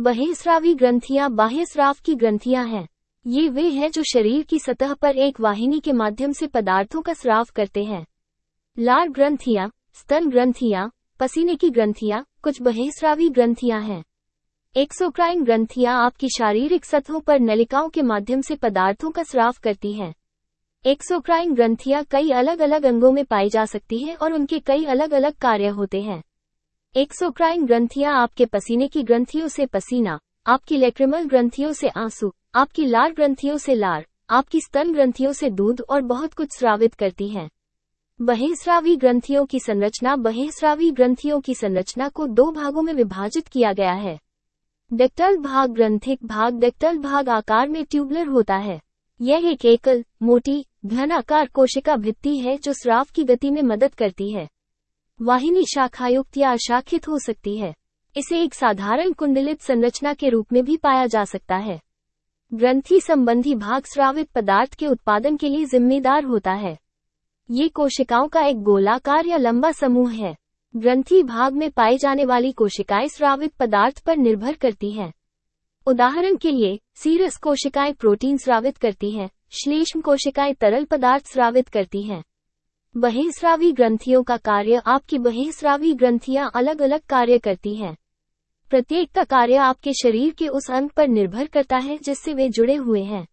बहिःस्रावी ग्रंथियां बाह्यस्राव की ग्रंथियां हैं। ये वे हैं जो शरीर की सतह पर एक वाहिनी के माध्यम से पदार्थों का स्राव करते हैं। लार ग्रंथियां, स्तन ग्रंथियां, पसीने की ग्रंथियां कुछ बहिःस्रावी ग्रंथियां हैं। एक्सोक्राइन ग्रंथियां आपकी शारीरिक सतहों पर नलिकाओं के माध्यम से पदार्थों का स्राव करती हैं। एक्सोक्राइन ग्रंथियां कई अलग अलग अंगों में पाई जा सकती हैं और उनके कई अलग अलग कार्य होते हैं। एक्सोक्राइन ग्रंथियां आपके पसीने की ग्रंथियों से पसीना, आपकी लैक्रिमल ग्रंथियों से आंसू, आपकी लार ग्रंथियों से लार, आपकी स्तन ग्रंथियों से दूध और बहुत कुछ स्रावित करती हैं। बहिःस्रावी ग्रंथियों की संरचना। बहिःस्रावी ग्रंथियों की संरचना को दो भागों में विभाजित किया गया है। डेक्टल भाग, ग्रंथिक भाग। डेक्टल भाग आकार में ट्यूबुलर होता है। यह एक एकल, मोटी, घनाकार कोशिका भित्ति है जो स्राव की गति में मदद करती है। वाहिनी शाखायुक्त या अशाखित हो सकती है। इसे एक साधारण कुंडलित संरचना के रूप में भी पाया जा सकता है। ग्रंथि संबंधी भाग स्रावित पदार्थ के उत्पादन के लिए जिम्मेदार होता है। ये कोशिकाओं का एक गोलाकार या लंबा समूह है। ग्रंथि भाग में पाई जाने वाली कोशिकाएं स्रावित पदार्थ पर निर्भर करती हैं। उदाहरण के लिए, सीरस कोशिकाएं प्रोटीन स्रावित करती हैं, श्लेष्म कोशिकाएं तरल पदार्थ स्रावित करती हैं। बहिःस्रावी ग्रंथियों का कार्य। आपकी बहिःस्रावी ग्रंथियां अलग अलग कार्य करती हैं। प्रत्येक का कार्य आपके शरीर के उस अंग पर निर्भर करता है जिससे वे जुड़े हुए हैं।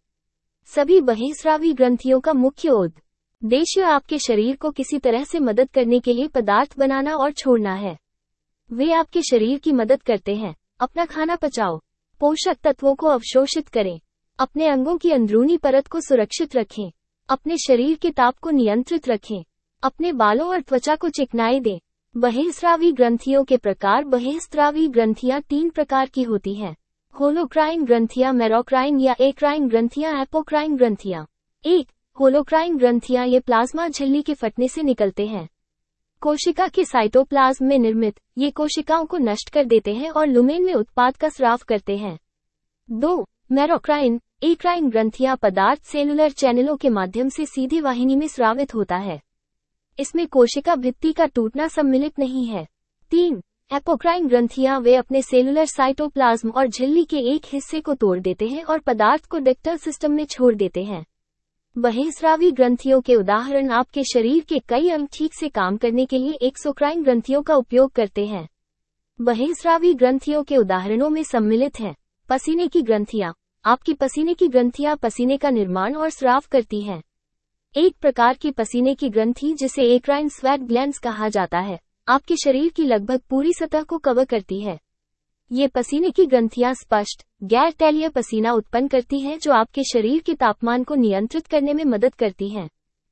सभी बहिःस्रावी ग्रंथियों का मुख्य उद्देश्य आपके शरीर को किसी तरह से मदद करने के लिए पदार्थ बनाना और छोड़ना है। वे आपके शरीर की मदद करते हैं। अपना खाना पचाओ, पोषक तत्वों को अवशोषित करें, अपने अंगों की अंदरूनी परत को सुरक्षित रखें, अपने शरीर के ताप को नियंत्रित रखें, अपने बालों और त्वचा को चिकनाई दें। बहिःस्रावी ग्रंथियों के प्रकार। बहिःस्रावी ग्रंथियां 3 प्रकार की होती हैं। होलोक्राइन ग्रंथियां, मेरोक्राइन या एक्राइन ग्रंथियां, एपोक्राइन ग्रंथियां। 1. होलोक्राइन ग्रंथियां ये प्लाज्मा झिल्ली के फटने से निकलते हैं। कोशिका के साइटोप्लाज्म में निर्मित, ये कोशिकाओं को नष्ट कर देते हैं और लुमेन में उत्पाद का स्राव करते हैं। 2. मेरोक्राइन, एक्राइन ग्रंथियां पदार्थ सेलुलर चैनलों के माध्यम से सीधे वाहिनी में स्रावित होता है। इसमें कोशिका भित्ति का टूटना सम्मिलित नहीं है। 3. एपोक्राइन ग्रंथियां वे अपने सेलुलर साइटोप्लाज्म और झिल्ली के एक हिस्से को तोड़ देते हैं और पदार्थ को डेक्टल सिस्टम में छोड़ देते हैं। बहिःस्रावी ग्रंथियों के उदाहरण। आपके शरीर के कई अंग ठीक से काम करने के लिए एक्सोक्राइन ग्रंथियों का उपयोग करते हैं। बहिःस्रावी ग्रंथियों के उदाहरणों में सम्मिलित हैं। पसीने की ग्रंथियां। आपकी पसीने की ग्रंथियां पसीने का निर्माण और स्राव करती हैं। एक प्रकार की पसीने की ग्रंथि जिसे एक्राइन स्वेट ग्लैंड्स कहा जाता है, आपके शरीर की लगभग पूरी सतह को कवर करती है। ये पसीने की ग्रंथियां स्पष्ट, गैर तैलीय पसीना उत्पन्न करती हैं जो आपके शरीर के तापमान को नियंत्रित करने में मदद करती हैं।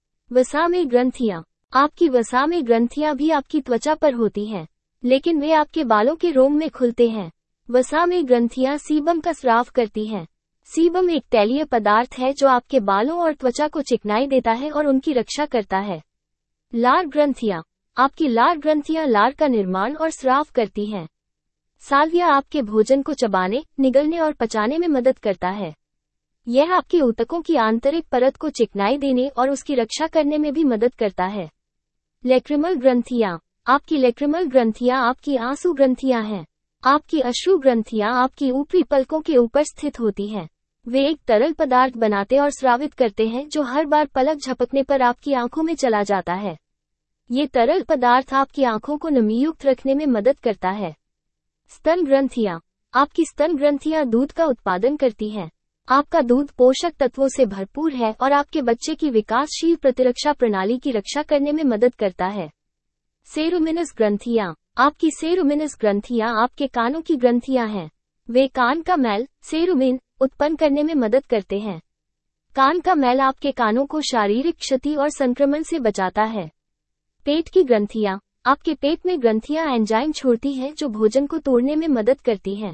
वसा में ग्रंथियां। आपकी वसा में ग्रंथियां भी आपकी त्वचा पर होती हैं, लेकिन वे आपके बालों के रोम में खुलते हैं। वसा में ग्रंथियां सीबम का स्राव करती हैं। सीबम एक तैलीय पदार्थ है जो आपके बालों और त्वचा को चिकनाई देता है और उनकी रक्षा करता है। लार ग्रंथियां। आपकी लार ग्रंथियां लार का निर्माण और स्राव करती हैं। साल्विया आपके भोजन को चबाने, निगलने और पचाने में मदद करता है। यह आपके ऊतकों की आंतरिक परत को चिकनाई देने और उसकी रक्षा करने में भी मदद करता है। लैक्रिमल ग्रंथियां। आपकी लैक्रिमल ग्रंथियां आपकी आंसू ग्रंथियां हैं। आपकी अश्रु ग्रंथियां आपकी ऊपरी पलकों के ऊपर स्थित होती हैं। वे एक तरल पदार्थ बनाते और स्रावित करते हैं जो हर बार पलक झपकने पर आपकी आंखों में चला जाता है। ये तरल पदार्थ आपकी आंखों को नमीयुक्त रखने में मदद करता है। स्तन ग्रंथियां। आपकी स्तन ग्रंथियां दूध का उत्पादन करती हैं। आपका दूध पोषक तत्वों से भरपूर है और आपके बच्चे की विकासशील प्रतिरक्षा प्रणाली की रक्षा करने में मदद करता है। सेरुमिनस ग्रंथियां। आपकी सेरुमिनस ग्रंथियां आपके कानों की ग्रंथियां हैं। वे कान का मैल, सेरुमिन, उत्पन्न करने में मदद करते हैं। कान का मैल आपके कानों को शारीरिक क्षति और संक्रमण से बचाता है। पेट की ग्रंथियां। आपके पेट में ग्रंथियां एंजाइम छोड़ती हैं जो भोजन को तोड़ने में मदद करती हैं।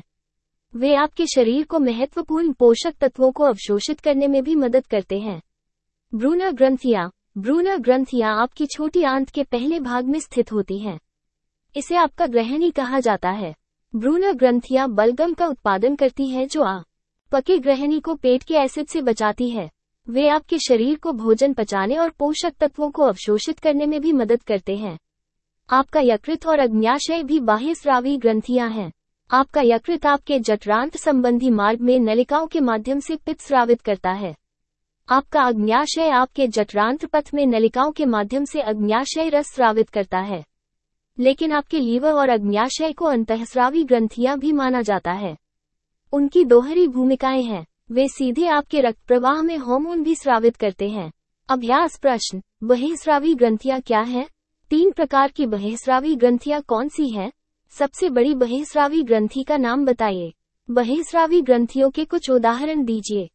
वे आपके शरीर को महत्वपूर्ण पोषक तत्वों को अवशोषित करने में भी मदद करते हैं। ब्रूनर ग्रंथियां। ब्रूनर ग्रंथियां आपकी छोटी आंत के पहले भाग में स्थित होती हैं। इसे आपका ग्रहणी कहा जाता है। ब्रूनर ग्रंथियां बलगम का उत्पादन करती हैं जो पके ग्रहणी को पेट के एसिड से बचाती है। वे आपके शरीर को भोजन पचाने और पोषक तत्वों को अवशोषित करने में भी मदद करते हैं। आपका यकृत और अग्न्याशय भी बाह्यस्रावी ग्रंथियां हैं। आपका यकृत आपके जठरांत्र संबंधी मार्ग में नलिकाओं के माध्यम से पित्त स्रावित करता है। आपका अग्न्याशय आपके जठरांत्र पथ में नलिकाओं के माध्यम से अग्न्याशय रस स्रावित करता है। लेकिन आपके लीवर और अग्न्याशय को अंतःस्रावी ग्रंथियां भी माना जाता है। उनकी दोहरी भूमिकाएं हैं। वे सीधे आपके रक्त प्रवाह में हार्मोन भी स्रावित करते हैं। अभ्यास प्रश्न, बहिःस्रावी ग्रंथियां क्या हैं? 3 प्रकार की बहिःस्रावी ग्रंथियां कौन सी हैं? सबसे बड़ी बहिःस्रावी ग्रंथि का नाम बताइए। बहिःस्रावी ग्रंथियों के कुछ उदाहरण दीजिए।